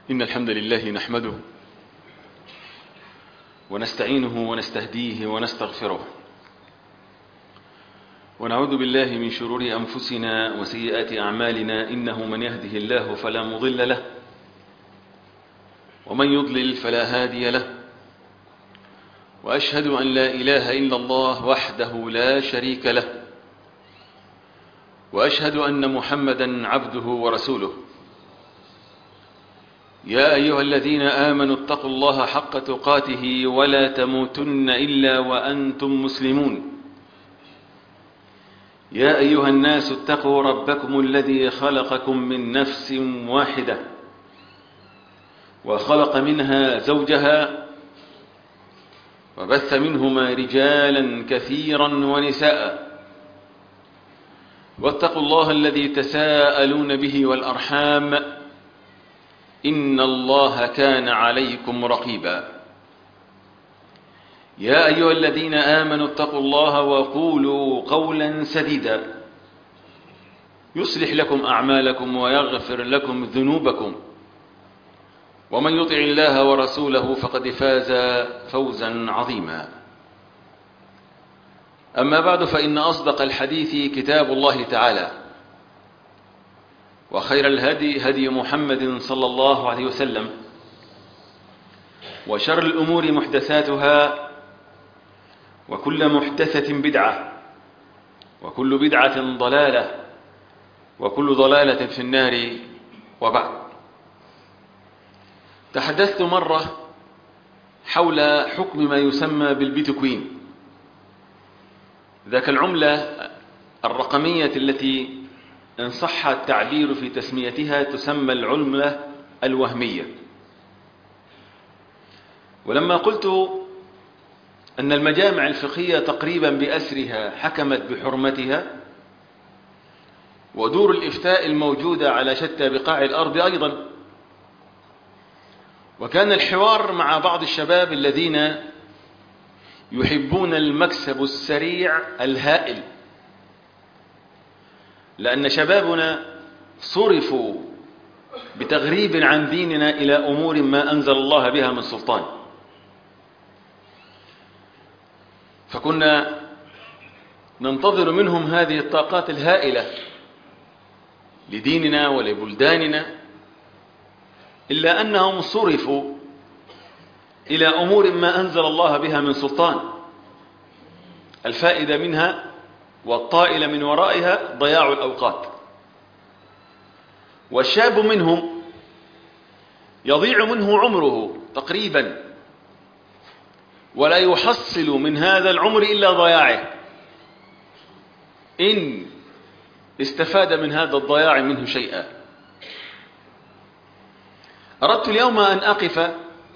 إن الحمد لله نحمده ونستعينه ونستهديه ونستغفره ونعوذ بالله من شرور أنفسنا وسيئات أعمالنا، إنه من يهده الله فلا مضل له ومن يضلل فلا هادي له، وأشهد أن لا إله إلا الله وحده لا شريك له، وأشهد أن محمدا عبده ورسوله. يا أيها الذين آمنوا اتقوا الله حق تقاته ولا تموتن إلا وأنتم مسلمون. يا أيها الناس اتقوا ربكم الذي خلقكم من نفس واحدة وخلق منها زوجها وبث منهما رجالا كثيرا ونساء، واتقوا الله الذي تساءلون به والأرحام، إن الله كان عليكم رقيبا. يا أيها الذين آمنوا اتقوا الله وقولوا قولا سديدا يصلح لكم أعمالكم ويغفر لكم ذنوبكم، ومن يطع الله ورسوله فقد فاز فوزا عظيما. أما بعد، فإن أصدق الحديث كتاب الله تعالى، وخير الهدي هدي محمد صلى الله عليه وسلم، وشر الأمور محدثاتها، وكل محدثة بدعة، وكل بدعة ضلالة، وكل ضلالة في النار. وبعد، تحدثت مرة حول حكم ما يسمى بالبيتكوين، ذاك العملة الرقمية التي إن صح التعبير في تسميتها تسمى العملة الوهمية. ولما قلت أن المجامع الفقهية تقريبا بأسرها حكمت بحرمتها، ودور الإفتاء الموجودة على شتى بقاع الأرض أيضا، وكان الحوار مع بعض الشباب الذين يحبون المكسب السريع الهائل، لأن شبابنا صرفوا بتغريب عن ديننا إلى أمور ما أنزل الله بها من سلطان، فكنا ننتظر منهم هذه الطاقات الهائلة لديننا ولبلداننا، إلا أنهم صرفوا إلى أمور ما أنزل الله بها من سلطان، الفائدة منها والطائل من ورائها ضياع الأوقات. والشاب منهم يضيع منه عمره تقريبا، ولا يحصل من هذا العمر إلا ضياعه، إن استفاد من هذا الضياع منه شيئا. أردت اليوم أن أقف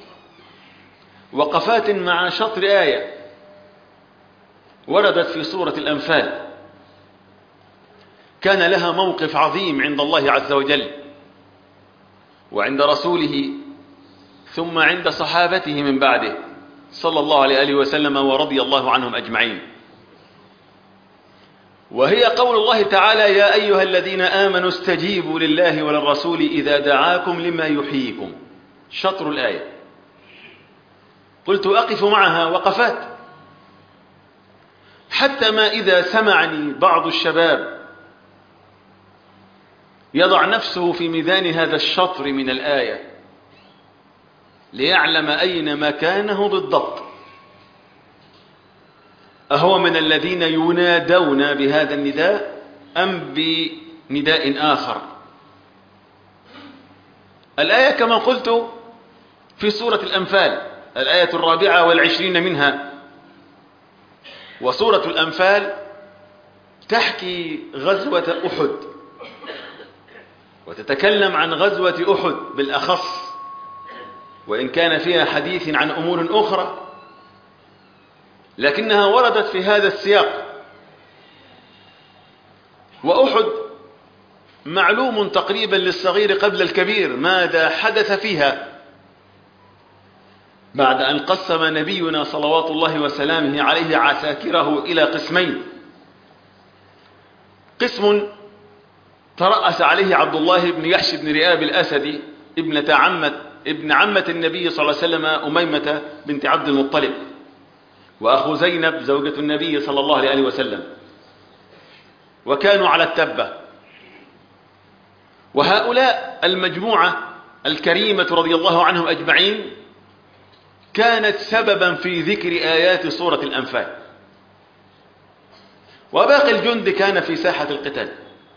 وقفات مع شطر آية وردت في سورة الأنفال، كان لها موقف عظيم عند الله عز وجل وعند رسوله، ثم عند صحابته من بعده صلى الله عليه وسلم ورضي الله عنهم أجمعين. وهي قول الله تعالى: يا أيها الذين آمنوا استجيبوا لله وللرسول إذا دعاكم لما يحييكم. شطر الآية. قلت أقف معها وقفات، حتى ما إذا سمعني بعض الشباب يضع نفسه في ميزان هذا الشطر من الآية ليعلم أين مكانه بالضبط، أهو من الذين ينادون بهذا النداء أم بنداء آخر؟ الآية كما قلت في سورة الأنفال، الآية 24 منها. وسورة الأنفال تحكي غزوة أحد، وتتكلم عن غزوة أحد بالأخص، وإن كان فيها حديث عن أمور أخرى، لكنها وردت في هذا السياق. وأحد معلوم تقريبا للصغير قبل الكبير ماذا حدث فيها، بعد أن قسم نبينا صلوات الله وسلامه عليه عساكره إلى قسمين: قسم ترأس عليه عبد الله بن يحش بن رئاب الأسدي ابن عمة النبي صلى الله عليه وسلم أميمة بنت عبد المطلب، وأخو زينب زوجة النبي صلى الله عليه وسلم، وكانوا على التبة. وهؤلاء المجموعة الكريمة رضي الله عنهم أجمعين كانت سببا في ذكر آيات سورة الأنفال. وباقي الجند كان في ساحة القتال.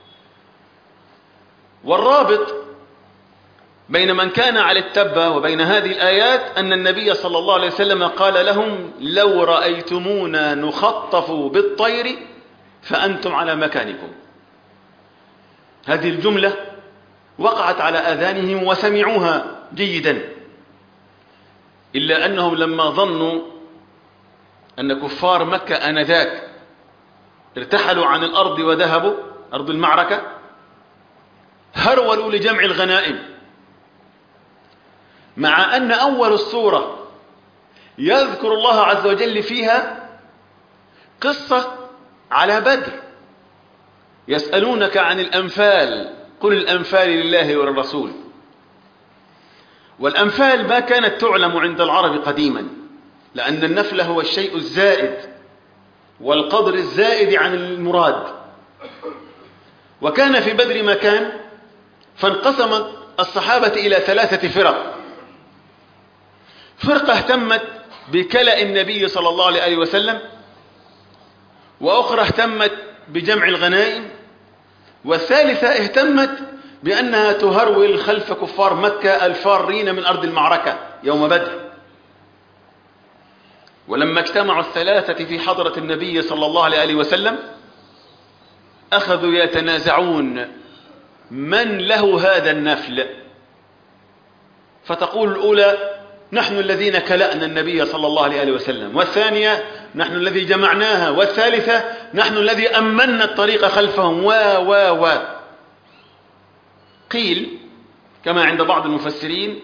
والرابط بين من كان على التبة وبين هذه الآيات أن النبي صلى الله عليه وسلم قال لهم: لو رأيتمونا نخطف بالطير فأنتم على مكانكم. هذه الجملة وقعت على آذانهم وسمعوها جيدا، إلا أنهم لما ظنوا أن كفار مكة آنذاك ارتحلوا عن الأرض وذهبوا أرض المعركة، هرولوا لجمع الغنائم، مع أن أول السورة يذكر الله عز وجل فيها قصة على بدر. يسألونك عن الأنفال قل الأنفال لله وللرسول. والأنفال ما كانت تعلم عند العرب قديما، لأن النفل هو الشيء الزائد والقدر الزائد عن المراد. وكان في بدر مكان، فانقسم الصحابة إلى 3 فرق. فرقة اهتمت بكلأ النبي صلى الله عليه وسلم، وأخرى اهتمت بجمع الغنائم، والثالثة اهتمت بأنها تهرول خلف كفار مكة الفارين من أرض المعركة يوم بدر. ولما اجتمعوا ال3 في حضرة النبي صلى الله عليه وسلم أخذوا يتنازعون من له هذا النفل. فتقول الأولى: نحن الذين كلأنا النبي صلى الله عليه وسلم، والثانية: نحن الذي جمعناها، والثالثة: نحن الذي أمنا الطريق خلفهم و قيل كما عند بعض المفسرين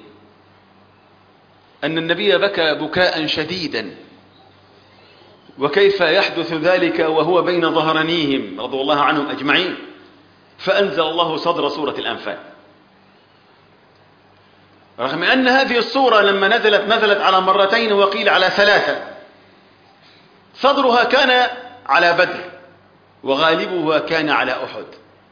أن النبي بكى بكاء شديدا، وكيف يحدث ذلك وهو بين ظهرانيهم رضي الله عنهم أجمعين، فأنزل الله صدر سورة الأنفال. رغم أن هذه السورة لما نزلت على 2 وقيل على 3. صدرها كان على بدر، وغالبها كان على أحد،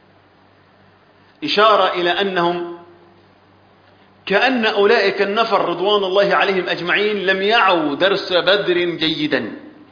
إشارة إلى أنهم كأن أولئك النفر رضوان الله عليهم أجمعين لم يعوا درس بدر جيدا،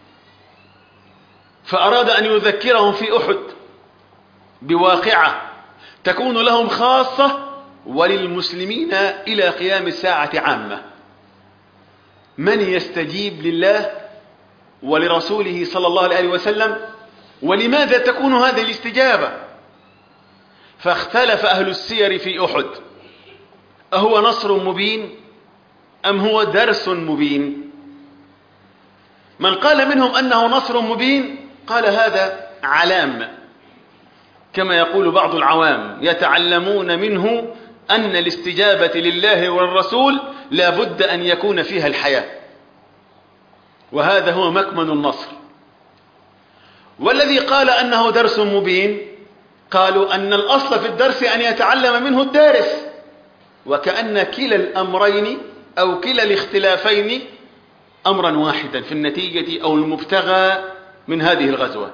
فأراد أن يذكرهم في أحد بواقعة تكون لهم خاصة وللمسلمين إلى قيام الساعة عامة. من يستجيب لله ولرسوله صلى الله عليه وسلم؟ ولماذا تكون هذه الاستجابة؟ فاختلف أهل السير في أحد، أهو نصر مبين أم هو درس مبين؟ من قال منهم أنه نصر مبين قال هذا علام، كما يقول بعض العوام يتعلمون منه أن الاستجابة لله والرسول لا بد أن يكون فيها الحياة، وهذا هو مكمن النصر. والذي قال أنه درس مبين قالوا أن الأصل في الدرس أن يتعلم منه الدارس، وكأن كلا الأمرين أو كلا الاختلافين أمرا واحدا في النتيجة أو المبتغى من هذه الغزوة.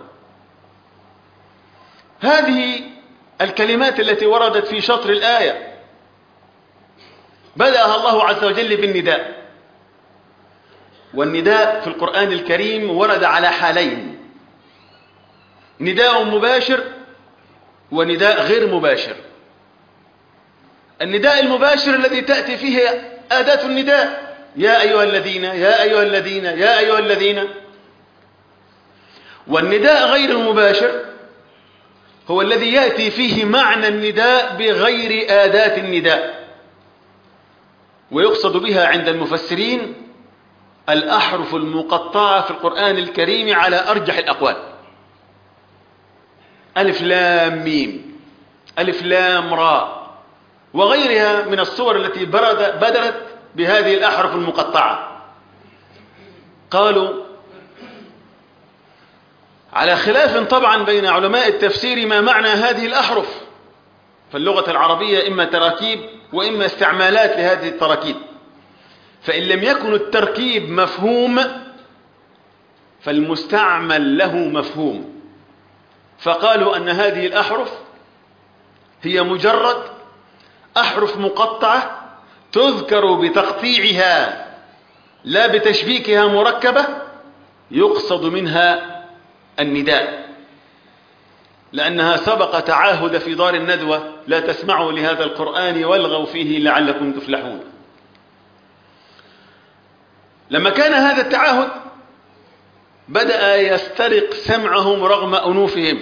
هذه الكلمات التي وردت في شطر الآية بدأها الله عز وجل بالنداء. والنداء في القرآن الكريم ورد على حالين: نداء مباشر ونداء غير مباشر. النداء المباشر الذي تأتي فيه أداة النداء: يا أيها الذين يا أيها الذين يا أيها الذين. والنداء غير المباشر هو الذي يأتي فيه معنى النداء بغير أداة النداء، ويقصد بها عند المفسرين الأحرف المقطعة في القرآن الكريم على أرجح الأقوال: ألف لام ميم، ألف لام راء، وغيرها من الصور التي بدرت بهذه الأحرف المقطعة. قالوا على خلاف طبعا بين علماء التفسير ما معنى هذه الأحرف، فاللغة العربية إما تراكيب وإما استعمالات لهذه التراكيب. فإن لم يكن التركيب مفهوم فالمستعمل له مفهوم، فقالوا أن هذه الأحرف هي مجرد أحرف مقطعة تذكر بتقطيعها لا بتشبيكها مركبة، يقصد منها النداء، لأنها سبق تعاهد في دار الندوة: لا تسمعوا لهذا القرآن والغوا فيه لعلكم تفلحون. لما كان هذا التعاهد بدأ يسترق سمعهم رغم أنوفهم،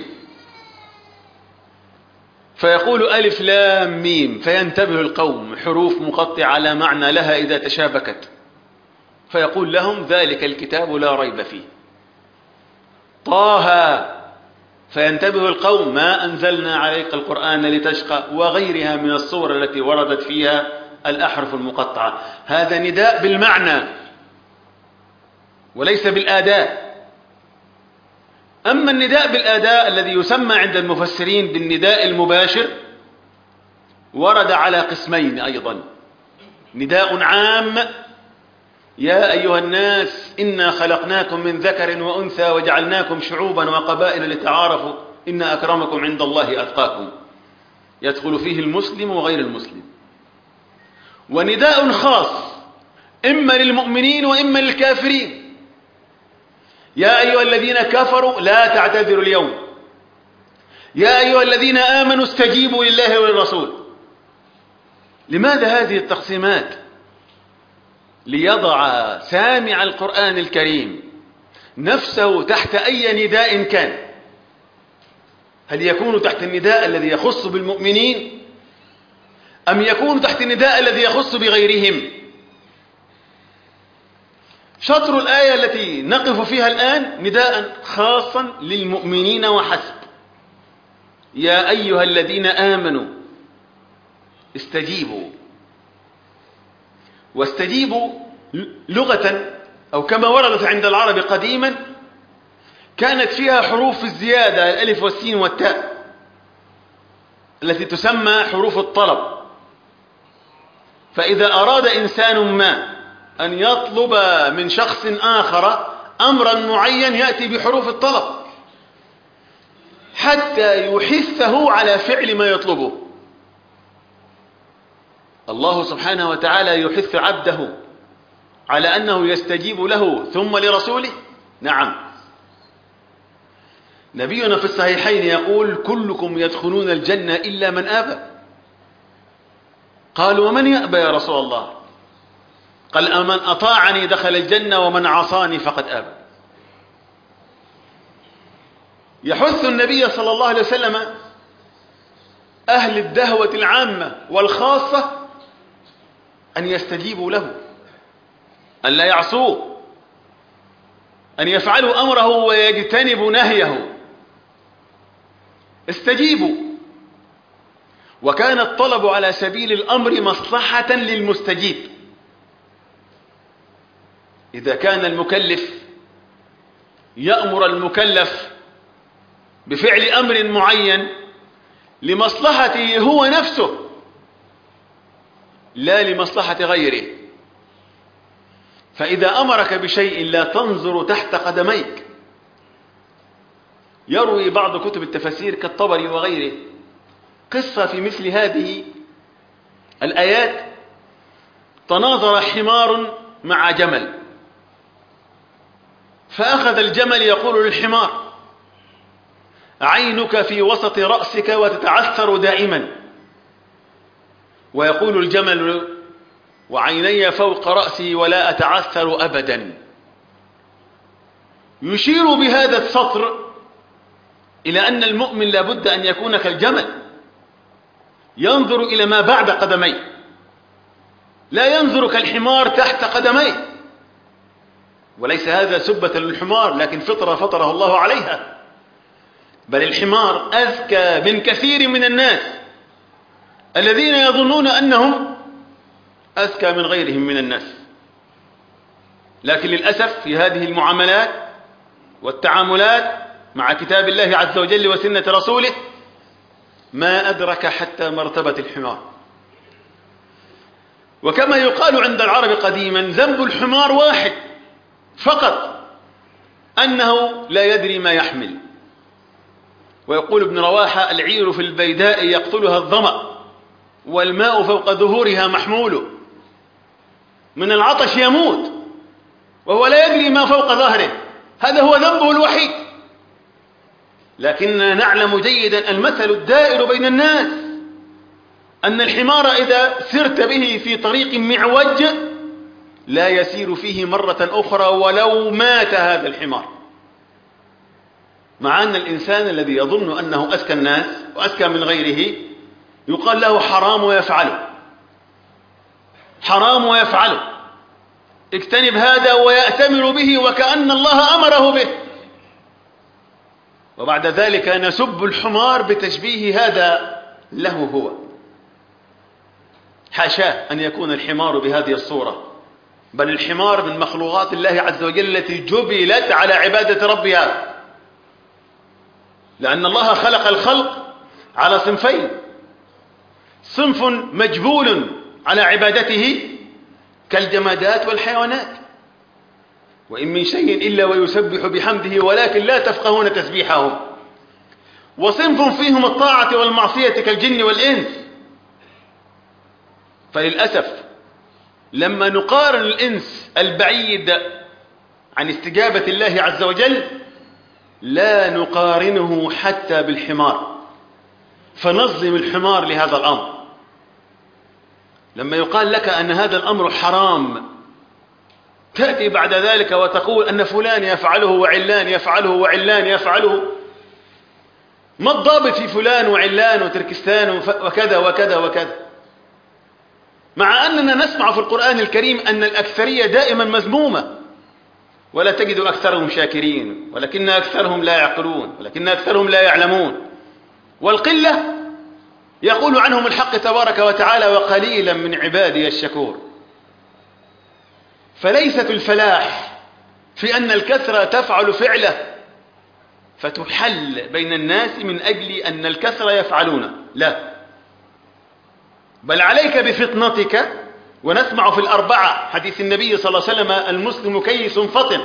فيقول ألف لام ميم، فينتبه القوم: حروف مقطعة لا معنى لها إذا تشابكت. فيقول لهم: ذلك الكتاب لا ريب فيه. طه، فينتبه القوم: ما أنزلنا عليك القرآن لتشقى، وغيرها من الصور التي وردت فيها الأحرف المقطعة. هذا نداء بالمعنى وليس بالآداء. أما النداء بالآداء الذي يسمى عند المفسرين بالنداء المباشر ورد على قسمين أيضا: نداء عام: يا أيها الناس إنا خلقناكم من ذكر وأنثى وجعلناكم شعوبا وقبائل لتعارفوا إن أكرمكم عند الله أتقاكم، يدخل فيه المسلم وغير المسلم. ونداء خاص إما للمؤمنين وإما للكافرين: يا أيها الذين كفروا لا تعتذروا اليوم، يا أيها الذين آمنوا استجيبوا لله وللرسول. لماذا هذه التقسيمات؟ ليضع سامع القرآن الكريم نفسه تحت أي نداء كان. هل يكون تحت النداء الذي يخص بالمؤمنين أم يكون تحت النداء الذي يخص بغيرهم؟ شطر الآية التي نقف فيها الآن نداء خاصا للمؤمنين وحسب: يا أيها الذين آمنوا استجيبوا. واستجيبوا لغة أو كما وردت عند العرب قديما كانت فيها حروف الزيادة، الألف والسين والتاء، التي تسمى حروف الطلب. فإذا أراد إنسان ما أن يطلب من شخص آخر أمرا معين يأتي بحروف الطلب حتى يحثه على فعل ما يطلبه. الله سبحانه وتعالى يحث عبده على أنه يستجيب له ثم لرسوله. نعم، نبينا في الصحيحين يقول: كلكم يدخلون الجنة إلا من أبى. قالوا: ومن يأبى يا رسول الله؟ قال: من أطاعني دخل الجنة ومن عصاني فقد أبى. يحث النبي صلى الله عليه وسلم أهل الدهوة العامة والخاصة أن يستجيبوا له، أن لا يعصوه، أن يفعلوا أمره ويجتنبوا نهيه. استجيبوا. وكان الطلب على سبيل الأمر مصلحة للمستجيب. إذا كان المكلف يأمر المكلف بفعل أمر معين لمصلحته هو نفسه لا لمصلحة غيره، فإذا أمرك بشيء لا تنظر تحت قدميك. يروي بعض كتب التفسير كالطبري وغيره قصة في مثل هذه الآيات: تناظر حمار مع جمل، فأخذ الجمل يقول للحمار: عينك في وسط رأسك وتتعثر دائما. ويقول الجمل: وعيني فوق رأسي ولا أتعثر أبدا. يشير بهذا السطر إلى أن المؤمن لابد أن يكون كالجمل، ينظر إلى ما بعد قدميه، لا ينظر كالحمار تحت قدميه. وليس هذا سبة للحمار، لكن فطرة فطره الله عليها. بل الحمار أذكى من كثير من الناس الذين يظنون أنهم أذكى من غيرهم من الناس. لكن للأسف في هذه المعاملات والتعاملات مع كتاب الله عز وجل وسنة رسوله ما أدرك حتى مرتبة الحمار. وكما يقال عند العرب قديما ذنب الحمار واحد فقط، أنه لا يدري ما يحمل. ويقول ابن رواحة: العير في البيداء يقتلها الظمأ والماء فوق ظهورها محمول. من العطش يموت وهو لا يدري ما فوق ظهره، هذا هو ذنبه الوحيد. لكننا نعلم جيدا المثل الدائر بين الناس أن الحمار إذا سرت به في طريق معوج لا يسير فيه مرة أخرى ولو مات هذا الحمار. مع أن الإنسان الذي يظن أنه أذكى الناس وأذكى من غيره يقال له حرام ويفعله، حرام ويفعله، اجتنب هذا ويأتمر به وكأن الله أمره به. وبعد ذلك نسب الحمار بتشبيه هذا له هو. حاشاه أن يكون الحمار بهذه الصورة، بل الحمار من مخلوقات الله عز وجل التي جبلت على عبادة ربها، لأن الله خلق الخلق على صنفين: صنف مجبول على عبادته كالجمادات والحيوانات، وإن من شيء إلا ويسبح بحمده ولكن لا تفقهون تسبيحهم، وصنف فيهم الطاعة والمعصية كالجن والإنس. فللأسف لما نقارن الإنس البعيد عن استجابة الله عز وجل لا نقارنه حتى بالحمار، فنظلم الحمار لهذا الأمر. لما يقال لك أن هذا الأمر حرام تأتي بعد ذلك وتقول أن فلان يفعله وعلان يفعله وعلان يفعله. ما الضابط في فلان وعلان وتركستان وكذا وكذا وكذا؟ مع أننا نسمع في القرآن الكريم أن الأكثرية دائما مذمومة، ولا تجد أكثرهم شاكرين، ولكن أكثرهم لا يعقلون، ولكن أكثرهم لا يعلمون. والقلة يقول عنهم الحق تبارك وتعالى: وقليلا من عبادي الشكور. فليست الفلاح في أن الكثرة تفعل فعله فتحل بين الناس من أجل أن الكثرة يفعلون، لا، بل عليك بفطنتك. ونسمع في الأربعة حديث النبي صلى الله عليه وسلم: المسلم كيس فطن،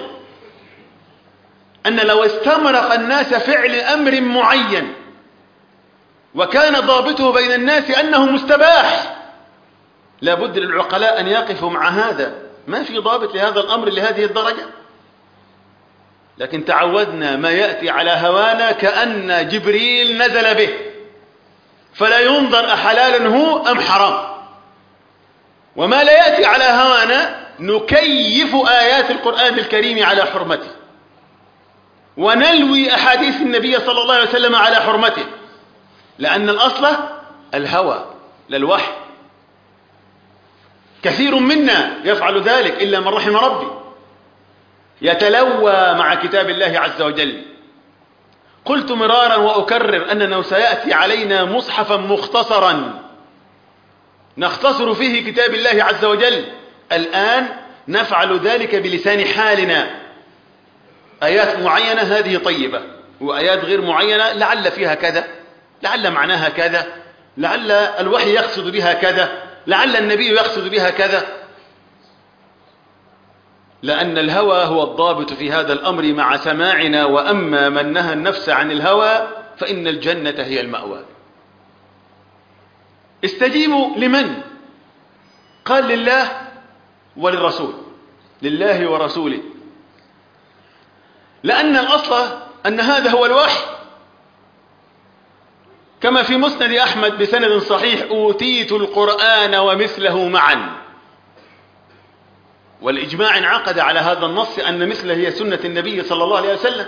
أن لو استمرق الناس فعل أمر معين وكان ضابطه بين الناس أنه مستباح لابد للعقلاء أن يقفوا مع هذا. ما في ضابط لهذا الأمر لهذه الدرجة، لكن تعودنا ما يأتي على هوانا كأن جبريل نزل به، فلا ينظر أحلال هو أم حرام. وما لا يأتي على هوانا نكيف آيات القرآن الكريم على حرمته، ونلوي أحاديث النبي صلى الله عليه وسلم على حرمته، لأن الأصل الهوى لا الوحي. كثير منا يفعل ذلك إلا من رحم ربي، يتلوى مع كتاب الله عز وجل. قلت مرارا وأكرر أننا سيأتي علينا مصحفا مختصرا نختصر فيه كتاب الله عز وجل. الآن نفعل ذلك بلسان حالنا، آيات معينة هذه طيبة، وآيات غير معينة لعل فيها كذا، لعل معناها كذا، لعل الوحي يقصد بها كذا، لعل النبي يقصد بها كذا. لأن الهوى هو الضابط في هذا الأمر مع سماعنا. وأما من نهى النفس عن الهوى فإن الجنة هي المأوى. استجيبوا لمن؟ قال لله وللرسول، لله ورسوله، لأن الأصل أن هذا هو الوحي. كما في مسند أحمد بسند صحيح: أوتيت القرآن ومثله معا. والإجماع انعقد على هذا النص أن مثله هي سنة النبي صلى الله عليه وسلم،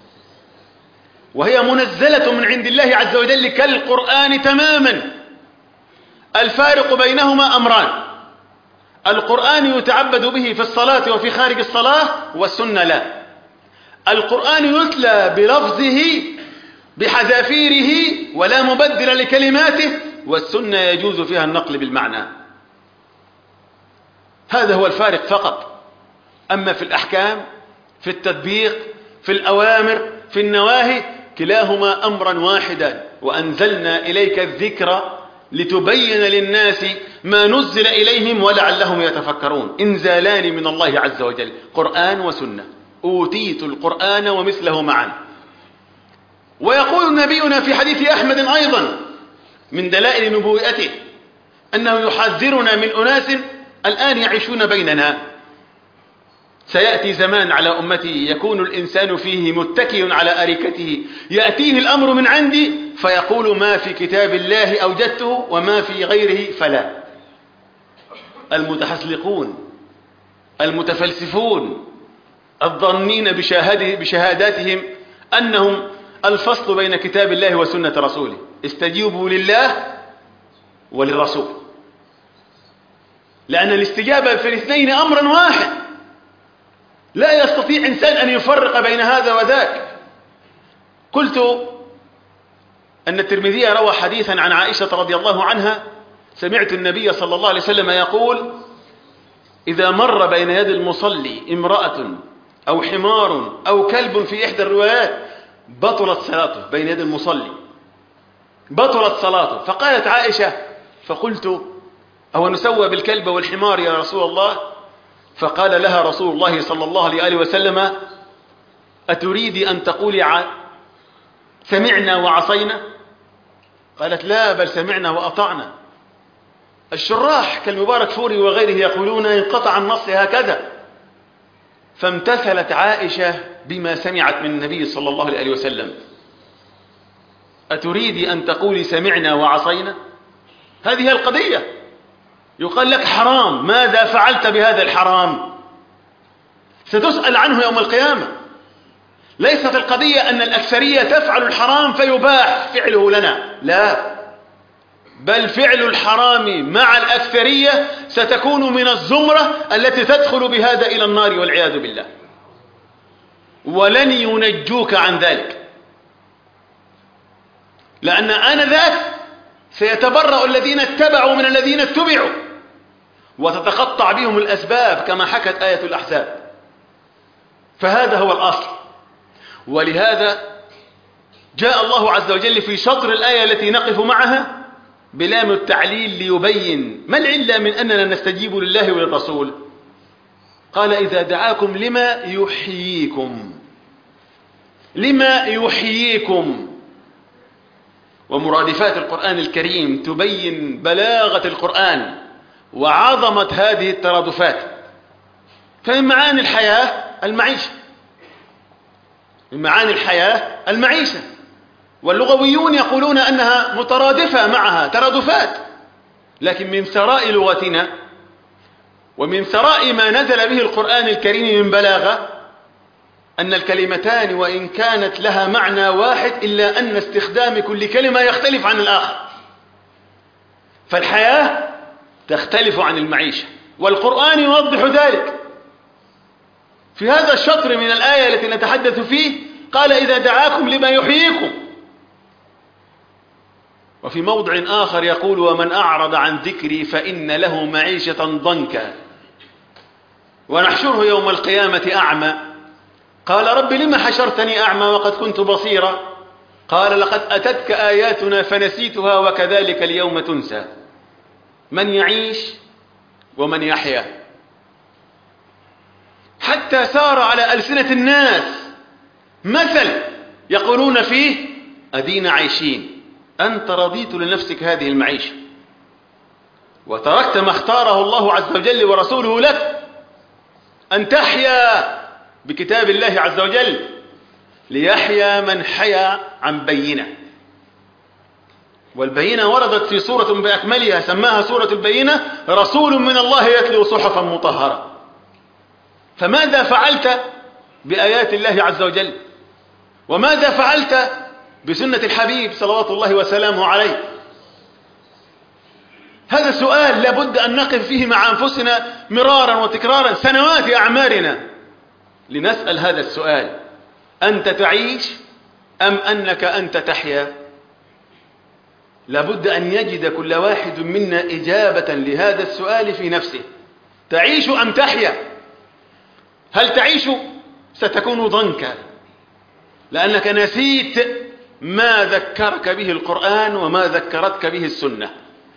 وهي منزلة من عند الله عز وجل كالقرآن تماما. الفارق بينهما أمران: القرآن يتعبد به في الصلاة وفي خارج الصلاة، والسنة لا. القرآن يتلى بلفظه بحذافيره ولا مبدل لكلماته، والسنة يجوز فيها النقل بالمعنى. هذا هو الفارق فقط. أما في الأحكام، في التطبيق، في الأوامر، في النواهي، كلاهما أمرا واحدا. وأنزلنا إليك الذكر لتبين للناس ما نزل إليهم ولعلهم يتفكرون. إنزالان من الله عز وجل، قرآن وسنة. أوتيت القرآن ومثله معا. ويقول نبينا في حديث أحمد أيضا من دلائل نبوءته أنه يحذرنا من أناس الآن يعيشون بيننا. سيأتي زمان على أمتي يكون الإنسان فيه متكئ على أريكته، يأتيه الأمر من عندي فيقول ما في كتاب الله أوجدته وما في غيره فلا. المتحسلقون المتفلسفون الظنين بشهاداتهم أنهم الفصل بين كتاب الله وسنة رسوله. استجيبوا لله وللرسول، لأن الاستجابة في الاثنين أمرا واحد، لا يستطيع إنسان أن يفرق بين هذا وذاك. قلت أن الترمذي روى حديثا عن عائشة رضي الله عنها، سمعت النبي صلى الله عليه وسلم يقول: إذا مر بين يد المصلي امرأة أو حمار أو كلب في إحدى الروايات بطلت صلاته. بين يد المصلي بطلت صلاته. فقالت عائشة: فقلت: أو نسوى بالكلب والحمار يا رسول الله؟ فقال لها رسول الله صلى الله عليه وسلم: أتريد أن تقولي سمعنا وعصينا؟ قالت: لا، بل سمعنا وأطعنا. الشراح كالمبارك فوري وغيره يقولون انقطع النص هكذا. فامتثلت عائشة بما سمعت من النبي صلى الله عليه وسلم. أتريد أن تقولي سمعنا وعصينا؟ هذه القضية. يقال لك حرام، ماذا فعلت بهذا الحرام؟ ستسأل عنه يوم القيامة. ليست القضية أن الأكثرية تفعل الحرام فيباح فعله لنا، لا، بل فعل الحرام مع الأكثرية ستكون من الزمرة التي تدخل بهذا إلى النار والعياذ بالله، ولن ينجوك عن ذلك، لأن آنذاك سيتبرأ الذين اتبعوا من الذين اتبعوا وتتقطع بهم الأسباب كما حكت آية الأحزاب. فهذا هو الأصل. ولهذا جاء الله عز وجل في شطر الآية التي نقف معها بلام التعليل ليبين ما العلة من أننا نستجيب لله وللرسول. قال: إذا دعاكم لما يحييكم. لما يحييكم. ومرادفات القرآن الكريم تبين بلاغة القرآن وعظمة هذه الترادفات. فمن معاني الحياة المعيشة، من معاني الحياة المعيشة، واللغويون يقولون أنها مترادفة معها ترادفات، لكن من ثراء لغتنا ومن ثراء ما نزل به القرآن الكريم من بلاغة أن الكلمتان وإن كانت لها معنى واحد إلا أن استخدام كل كلمة يختلف عن الآخر. فالحياة تختلف عن المعيشة، والقرآن يوضح ذلك. في هذا الشطر من الآية التي نتحدث فيه قال: إذا دعاكم لما يحييكم. وفي موضع آخر يقول: ومن أعرض عن ذكري فإن له معيشة ضنكا ونحشره يوم القيامة أعمى. قال: رب لما حشرتني أعمى وقد كنت بصيرا؟ قال: لقد أتتك آياتنا فنسيتها وكذلك اليوم تنسى. من يعيش ومن يحيا، حتى سار على ألسنة الناس مثل يقولون فيه: أدينا عايشين. أنت رضيت لنفسك هذه المعيشة وتركت ما اختاره الله عز وجل ورسوله لك، أن تحيا بكتاب الله عز وجل، ليحيا من حيا عن بينة. والبينة وردت في سورة بأكملها سماها سورة البينة: رسول من الله يتلو صحفا مطهرة. فماذا فعلت بآيات الله عز وجل؟ وماذا فعلت بسنة الحبيب صلوات الله وسلامه عليه؟ هذا سؤال لابد أن نقف فيه مع أنفسنا مرارا وتكرارا سنوات أعمارنا لنسأل هذا السؤال: أنت تعيش أم أنك أنت تحيا؟ لابد أن يجد كل واحد منا إجابة لهذا السؤال في نفسه. تعيش أم تحيا؟ هل تعيش؟ ستكون ضنكا، لأنك نسيت ما ذكرك به القرآن وما ذكرتك به السنة.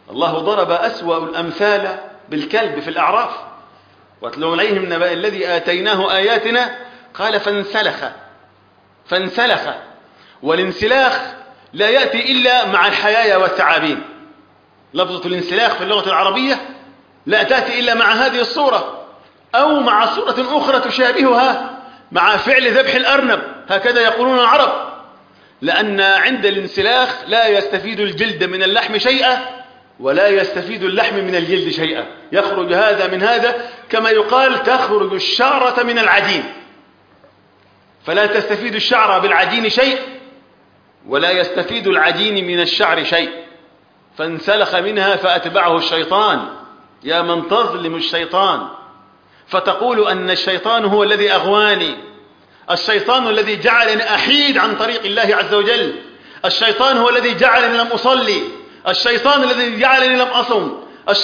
الله ضرب أسوأ الأمثال بالكلب في الأعراف، واتلو عليهم نبأ الذي آتيناه آياتنا قال فانسلخ. والانسلاخ لا يأتي إلا مع الحيايا والثعابين. لفظة الانسلاخ في اللغة العربية لا تأتي إلا مع هذه الصورة، أو مع صورة أخرى تشابهها مع فعل ذبح الأرنب، هكذا يقولون العرب، لأن عند الانسلاخ لا يستفيد الجلد من اللحم شيئا ولا يستفيد اللحم من الجلد شيئا، يخرج هذا من هذا، كما يقال تخرج الشعرة من العجين، فلا تستفيد الشعر بالعجين شيء ولا يستفيد العجين من الشعر شيء. فانسلخ منها فأتبعه الشيطان. يا من تظلم الشيطان فتقول أن الشيطان هو الذي أغواني، الشيطان الذي جعلني أحيد عن طريق الله عز وجل، الشيطان هو الذي جعلني لم أصلي، الشيطان الذي جعلني لم أصم،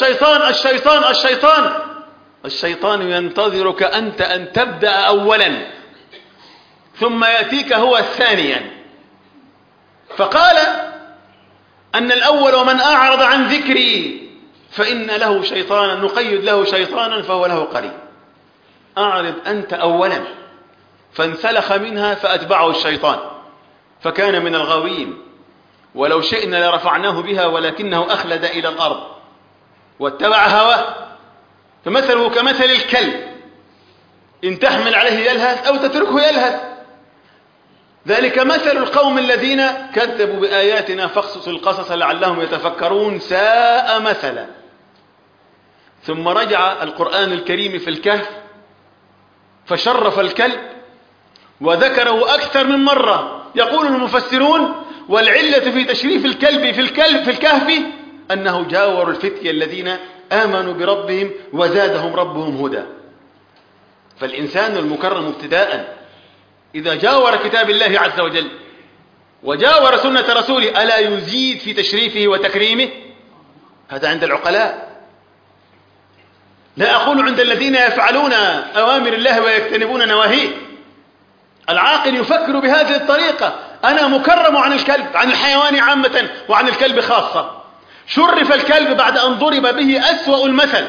الشيطان ينتظرك أنت أن تبدأ أولا ثم يأتيك هو ثانيا. فقال أن الأول ومن أعرض عن ذكري فإن له شيطانا نقيد له شيطانا فهو له قرين. أعرض أنت أولا. فانسلخ منها فأتبعه الشيطان فكان من الغاوين. ولو شئنا لرفعناه بها ولكنه أخلد إلى الأرض واتبع هواه، فمثله كمثل الكلب إن تحمل عليه يلهث أو تتركه يلهث. ذلك مثل القوم الذين كذبوا بآياتنا فاقصص القصص لعلهم يتفكرون ساء مثلا. ثم رجع القرآن الكريم في الكهف فشرف الكلب وذكره أكثر من مرة. يقول المفسرون والعلة في تشريف الكلب في الكهف أنه جاور الفتية الذين آمنوا بربهم وزادهم ربهم هدى. فالإنسان المكرم ابتداء إذا جاور كتاب الله عز وجل وجاور سنة رسوله ألا يزيد في تشريفه وتكريمه؟ هذا عند العقلاء، لا أقول عند الذين يفعلون أوامر الله ويجتنبون نواهيه. العاقل يفكر بهذه الطريقة: أنا مكرم عن الكلب، عن الحيوان عامة وعن الكلب خاصة. شرف الكلب بعد أن ضرب به أسوأ المثل،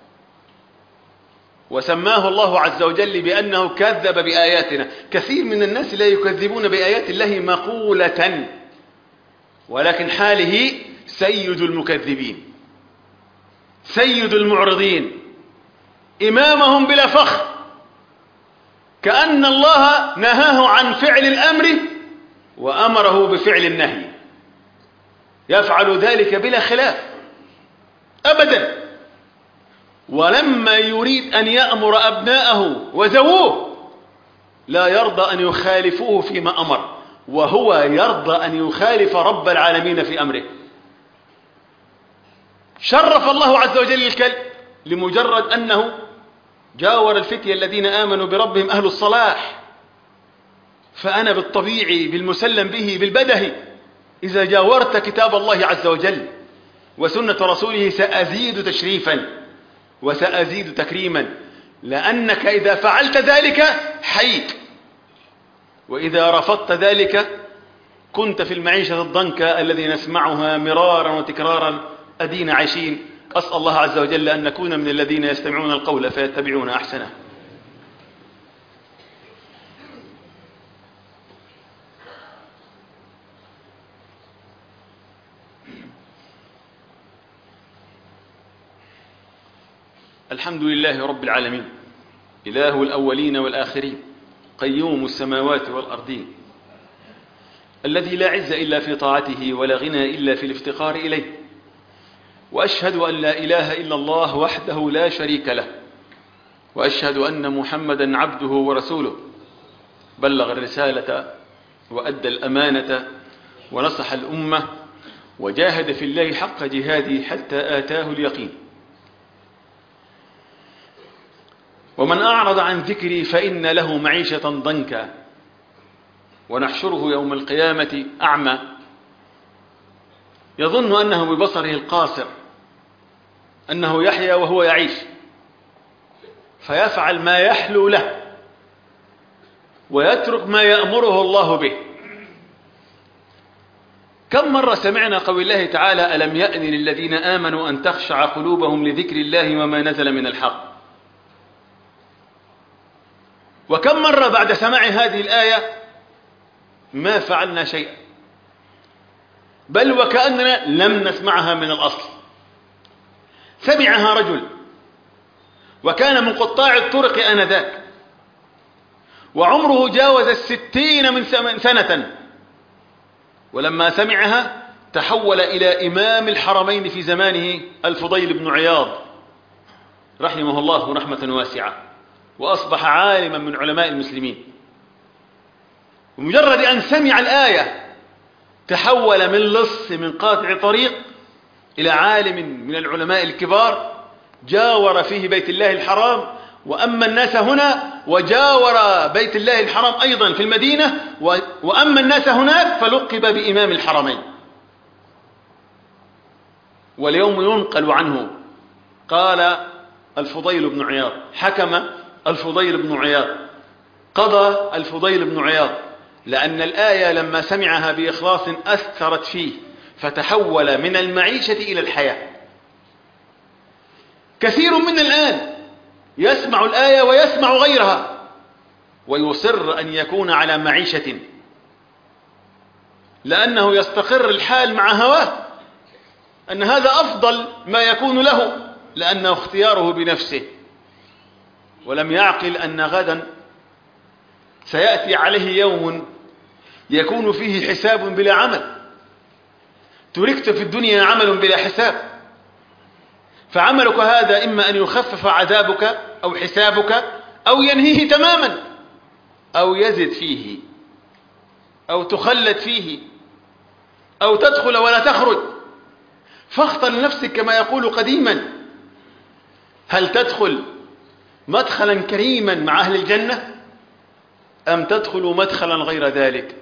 وسماه الله عز وجل بأنه كذب بآياتنا. كثير من الناس لا يكذبون بآيات الله مقولة، ولكن حاله سيد المكذبين، سيد المعرضين، إمامهم بلا فخر، كأن الله نهاه عن فعل الأمر وأمره بفعل النهي، يفعل ذلك بلا خلاف أبدا. ولما يريد أن يأمر أبناءه وزووه لا يرضى أن يخالفوه فيما أمر، وهو يرضى أن يخالف رب العالمين في أمره. شرف الله عز وجل الكلب لمجرد أنه جاور الفتية الذين آمنوا بربهم أهل الصلاح. فأنا بالطبيعي بالمسلم به بالبدهي إذا جاورت كتاب الله عز وجل وسنة رسوله سأزيد تشريفا وسأزيد تكريما، لأنك إذا فعلت ذلك حيت، وإذا رفضت ذلك كنت في المعيشة الضنكة الذي نسمعها مرارا وتكرارا أدينا عايشين. أسأل الله عز وجل أن نكون من الذين يستمعون القول فيتبعون أحسنه. الحمد لله رب العالمين، إله الأولين والآخرين، قيوم السماوات والأرضين، الذي لا عز إلا في طاعته ولا غنى إلا في الافتقار إليه. وأشهد أن لا إله إلا الله وحده لا شريك له، وأشهد أن محمدا عبده ورسوله، بلغ الرسالة وأدى الأمانة ونصح الأمة وجاهد في الله حق جهاده حتى آتاه اليقين. ومن أعرض عن ذكري فإن له معيشة ضنكا ونحشره يوم القيامة أعمى يظن أنه ببصره القاصر أنه يحيا وهو يعيش، فيفعل ما يحلو له ويترك ما يأمره الله به. كم مرة سمعنا قول الله تعالى: ألم يأن للذين آمنوا أن تخشع قلوبهم لذكر الله وما نزل من الحق. وكم مرة بعد سماع هذه الآية ما فعلنا شيئا، بل وكأننا لم نسمعها من الأصل. سمعها رجل وكان من قطاع الطرق آنذاك، وعمره جاوز 60 من سنة، ولما سمعها تحول إلى إمام الحرمين في زمانه الفضيل بن عياض رحمه الله رحمة واسعة، وأصبح عالما من علماء المسلمين. ومجرد أن سمع الآية تحول من لص من قاطع طريق إلى عالم من العلماء الكبار، جاور فيه بيت الله الحرام وأما الناس هنا، وجاور بيت الله الحرام أيضا في المدينة وأما الناس هناك، فلقب بإمام الحرمين. واليوم ينقل عنه قال الفضيل بن عياض، حكم الفضيل بن عياض، قضى الفضيل بن عياض، لأن الآية لما سمعها بإخلاص أثرت فيه فتحول من المعيشة إلى الحياة. كثير منا الآن يسمع الآية ويسمع غيرها ويصر أن يكون على معيشة، لأنه يستقر الحال مع هواه أن هذا أفضل ما يكون له، لأنه اختياره بنفسه، ولم يعقل أن غدا سيأتي عليه يوم يكون فيه حساب بلا عمل. تركت في الدنيا عمل بلا حساب، فعملك هذا إما أن يخفف عذابك أو حسابك، أو ينهيه تماما، أو يزد فيه، أو تخلد فيه، أو تدخل ولا تخرج. فاختر لنفسك كما يقول قديما: هل تدخل مدخلا كريما مع أهل الجنة، أم تدخل مدخلا غير ذلك؟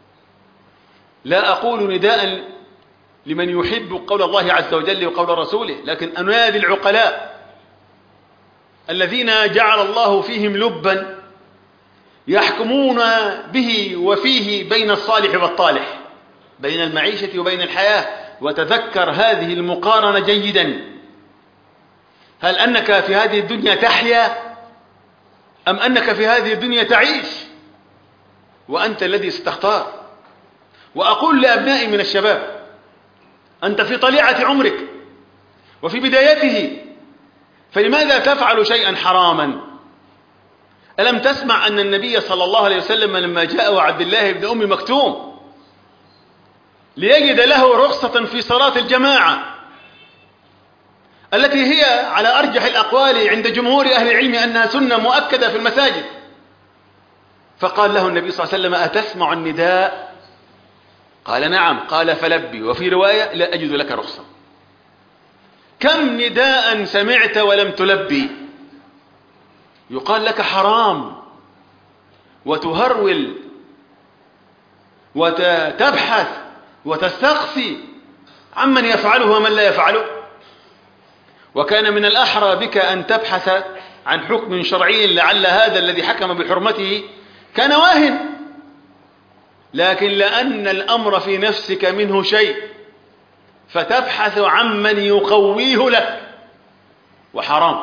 لا أقول نداء لمن يحب قول الله عز وجل وقول رسوله، لكن أنادي العقلاء الذين جعل الله فيهم لبا يحكمون به وفيه بين الصالح والطالح، بين المعيشة وبين الحياة. وتذكر هذه المقارنة جيدا: هل أنك في هذه الدنيا تحيا، أم أنك في هذه الدنيا تعيش؟ وأنت الذي ستختار. وأقول لأبنائي من الشباب: أنت في طليعة عمرك وفي بدايته، فلماذا تفعل شيئا حراما؟ ألم تسمع أن النبي صلى الله عليه وسلم لما جاء عبد الله بن أم مكتوم ليجد له رخصة في صلاة الجماعة التي هي على أرجح الأقوال عند جمهور أهل العلم أنها سنة مؤكدة في المساجد، فقال له النبي صلى الله عليه وسلم: أتسمع النداء؟ قال: نعم. قال: فلبي. وفي رواية: لا أجد لك رخصة. كم نداء سمعت ولم تلبي؟ يقال لك حرام، وتهرول وتبحث وتستقصي عمن يفعله ومن لا يفعله. وكان من الأحرى بك أن تبحث عن حكم شرعي لعل هذا الذي حكم بحرمته كان واهن، لكن لأن الأمر في نفسك منه شيء فتبحث عمن يقويه لك، وحرام،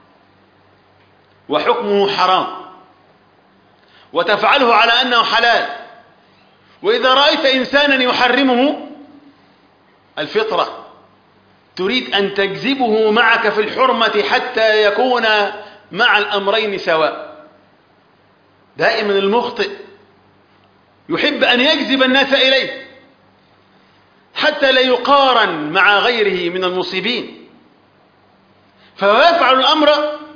وحكمه حرام، وتفعله على أنه حلال. وإذا رأيت إنسانا يحرمه، الفطرة تريد أن تجذبه معك في الحرمة حتى يكون مع الأمرين سواء. دائما المخطئ يحب أن يجذب الناس إليه حتى لا يقارن مع غيره من المصيبين، فيفعل الأمر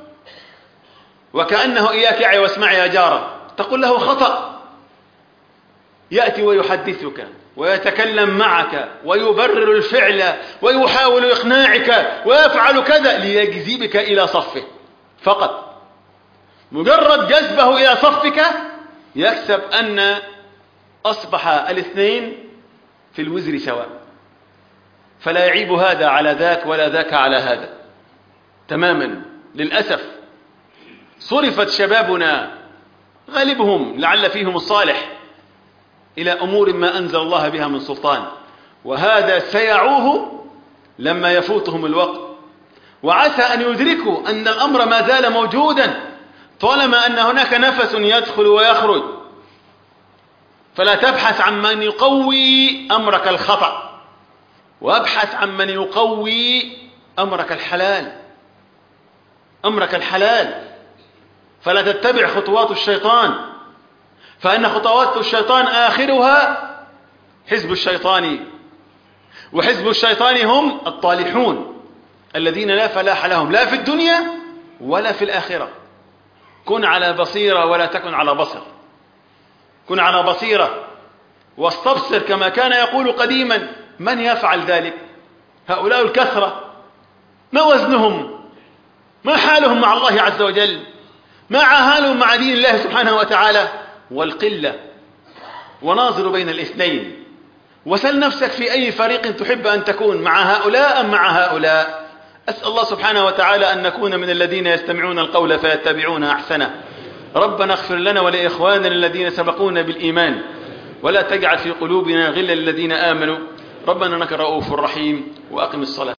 وكأنه إياك يعي واسمع يا جارة، تقول له خطأ، يأتي ويحدثك ويتكلم معك ويبرر الفعل ويحاول إقناعك ويفعل كذا ليجذبك إلى صفه فقط. مجرد جذبه إلى صفك يكسب أن أصبح الاثنين في الوزر سواء، فلا يعيب هذا على ذاك ولا ذاك على هذا تماما. للأسف صرفت شبابنا غالبهم لعل فيهم الصالح إلى أمور ما أنزل الله بها من سلطان، وهذا سيعوه لما يفوتهم الوقت، وعسى أن يدركوا أن الأمر ما زال موجودا طالما أن هناك نفس يدخل ويخرج. فلا تبحث عن من يقوي أمرك الخطأ، وابحث عن من يقوي أمرك الحلال، أمرك الحلال. فلا تتبع خطوات الشيطان، فإن خطوات الشيطان آخرها حزب الشيطان، وحزب الشيطان هم الطالحون الذين لا فلاح لهم لا في الدنيا ولا في الآخرة. كن على بصيرة ولا تكن على بصر، كن على بصيرة واستبصر كما كان يقول قديما. من يفعل ذلك؟ هؤلاء الكثرة، ما وزنهم؟ ما حالهم مع الله عز وجل؟ ما حالهم مع دين الله سبحانه وتعالى؟ والقلة. وناظر بين الاثنين، وسل نفسك في أي فريق تحب أن تكون، مع هؤلاء أم مع هؤلاء. أسأل الله سبحانه وتعالى أن نكون من الذين يستمعون القول فيتبعون أحسنه. ربنا اغفر لنا ولإخواننا الذين سبقونا بالإيمان، ولا تجعل في قلوبنا غلا للذين آمنوا. ربنا إنك رؤوف رحيم. وأقم الصلاة.